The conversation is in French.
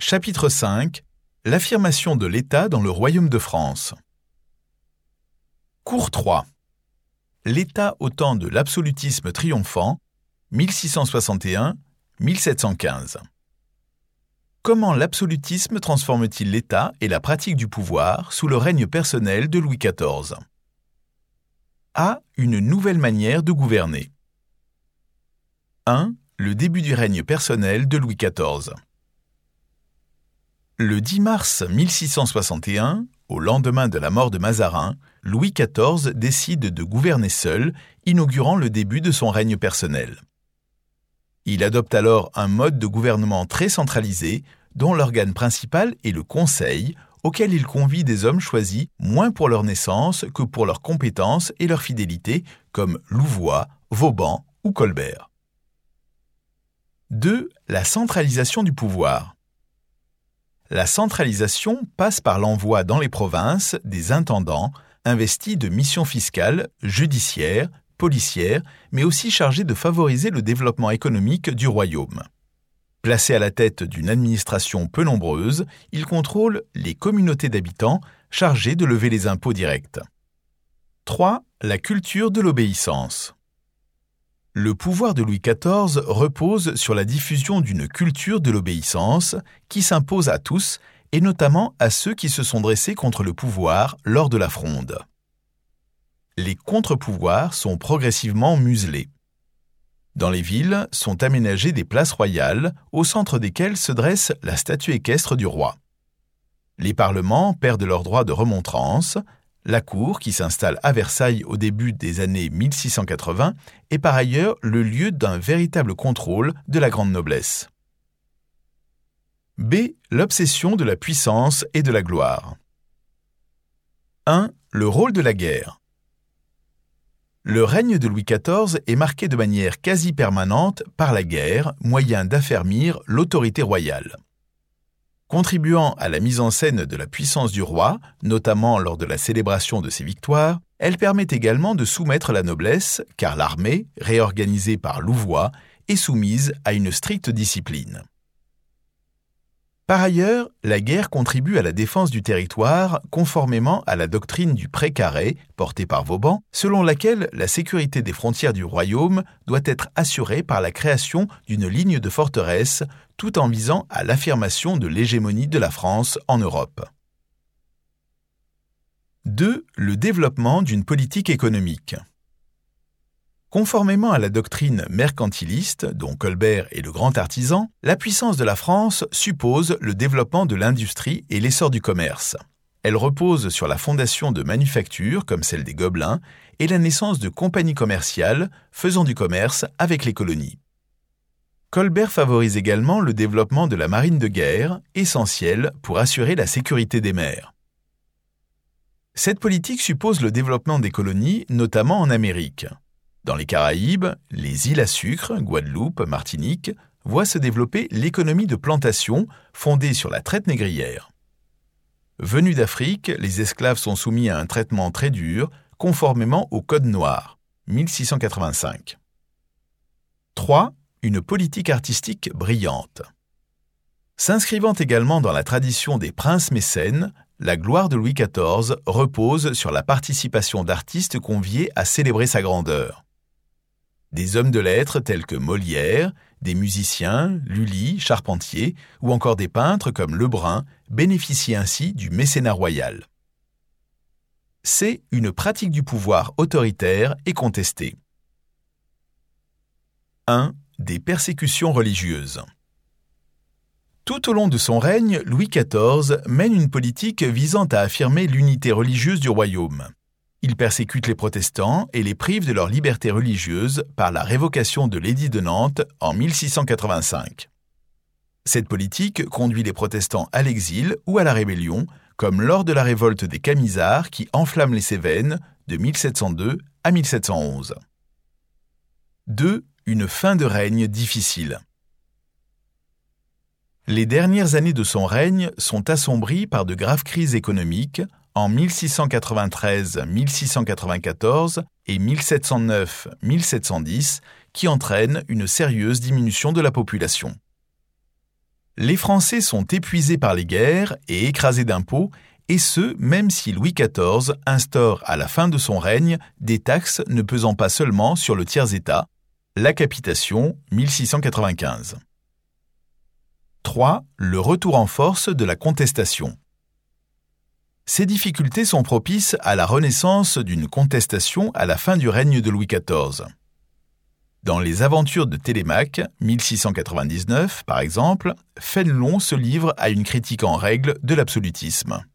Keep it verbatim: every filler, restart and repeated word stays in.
Chapitre cinq. L'affirmation de l'État dans le Royaume de France. Cours trois. L'État au temps de l'absolutisme triomphant, mille six cent soixante et un à mille sept cent quinze. Comment l'absolutisme transforme-t-il l'État et la pratique du pouvoir sous le règne personnel de Louis quatorze? A. Une nouvelle manière de gouverner. un. Le début du règne personnel de Louis quatorze. Le dix mars mille six cent soixante et un, au lendemain de la mort de Mazarin, Louis quatorze décide de gouverner seul, inaugurant le début de son règne personnel. Il adopte alors un mode de gouvernement très centralisé, dont l'organe principal est le Conseil, auquel il convie des hommes choisis moins pour leur naissance que pour leurs compétences et leur fidélité, comme Louvois, Vauban ou Colbert. deux. La centralisation du pouvoir. La centralisation passe par l'envoi dans les provinces des intendants investis de missions fiscales, judiciaires, policières, mais aussi chargés de favoriser le développement économique du royaume. Placés à la tête d'une administration peu nombreuse, ils contrôlent les communautés d'habitants chargées de lever les impôts directs. trois. La culture de l'obéissance. Le pouvoir de Louis quatorze repose sur la diffusion d'une culture de l'obéissance qui s'impose à tous et notamment à ceux qui se sont dressés contre le pouvoir lors de la Fronde. Les contre-pouvoirs sont progressivement muselés. Dans les villes sont aménagées des places royales au centre desquelles se dresse la statue équestre du roi. Les parlements perdent leur droit de remontrance. La cour, qui s'installe à Versailles au début des années mille six cent quatre-vingts, est par ailleurs le lieu d'un véritable contrôle de la grande noblesse. B. L'obsession de la puissance et de la gloire. un. Le rôle de la guerre. Le règne de Louis quatorze est marqué de manière quasi permanente par la guerre, moyen d'affermir l'autorité royale. Contribuant à la mise en scène de la puissance du roi, notamment lors de la célébration de ses victoires, elle permet également de soumettre la noblesse, car l'armée, réorganisée par Louvois, est soumise à une stricte discipline. Par ailleurs, la guerre contribue à la défense du territoire conformément à la doctrine du pré-carré, portée par Vauban, selon laquelle la sécurité des frontières du royaume doit être assurée par la création d'une ligne de forteresse, tout en visant à l'affirmation de l'hégémonie de la France en Europe. deux. Le développement d'une politique économique. Conformément à la doctrine mercantiliste, dont Colbert est le grand artisan, la puissance de la France suppose le développement de l'industrie et l'essor du commerce. Elle repose sur la fondation de manufactures, comme celle des Gobelins, et la naissance de compagnies commerciales faisant du commerce avec les colonies. Colbert favorise également le développement de la marine de guerre, essentielle pour assurer la sécurité des mers. Cette politique suppose le développement des colonies, notamment en Amérique. Dans les Caraïbes, les îles à sucre, Guadeloupe, Martinique, voient se développer l'économie de plantation fondée sur la traite négrière. Venus d'Afrique, les esclaves sont soumis à un traitement très dur, conformément au Code noir, mille six cent quatre-vingt-cinq. trois. Une politique artistique brillante. S'inscrivant également dans la tradition des princes mécènes, la gloire de Louis quatorze repose sur la participation d'artistes conviés à célébrer sa grandeur. Des hommes de lettres tels que Molière, des musiciens, Lully, Charpentier ou encore des peintres comme Lebrun bénéficient ainsi du mécénat royal. C'est une pratique du pouvoir autoritaire et contestée. un. Des persécutions religieuses. Tout au long de son règne, Louis quatorze mène une politique visant à affirmer l'unité religieuse du royaume. Il persécute les protestants et les prive de leur liberté religieuse par la révocation de l'édit de Nantes en mille six cent quatre-vingt-cinq. Cette politique conduit les protestants à l'exil ou à la rébellion, comme lors de la révolte des Camisards qui enflamme les Cévennes de mille sept cent deux à mille sept cent onze. deux. Une fin de règne difficile. Les dernières années de son règne sont assombries par de graves crises économiques en mille six cent quatre-vingt-treize à mille six cent quatre-vingt-quatorze et mille sept cent neuf à mille sept cent dix qui entraînent une sérieuse diminution de la population. Les Français sont épuisés par les guerres et écrasés d'impôts, et ce, même si Louis quatorze instaure à la fin de son règne des taxes ne pesant pas seulement sur le tiers-État, la capitation, mille six cent quatre-vingt-quinze. trois. Le retour en force de la contestation. Ces difficultés sont propices à la renaissance d'une contestation à la fin du règne de Louis quatorze. Dans les aventures de Télémaque, mille six cent quatre-vingt-dix-neuf, par exemple, Fénelon se livre à une critique en règle de l'absolutisme.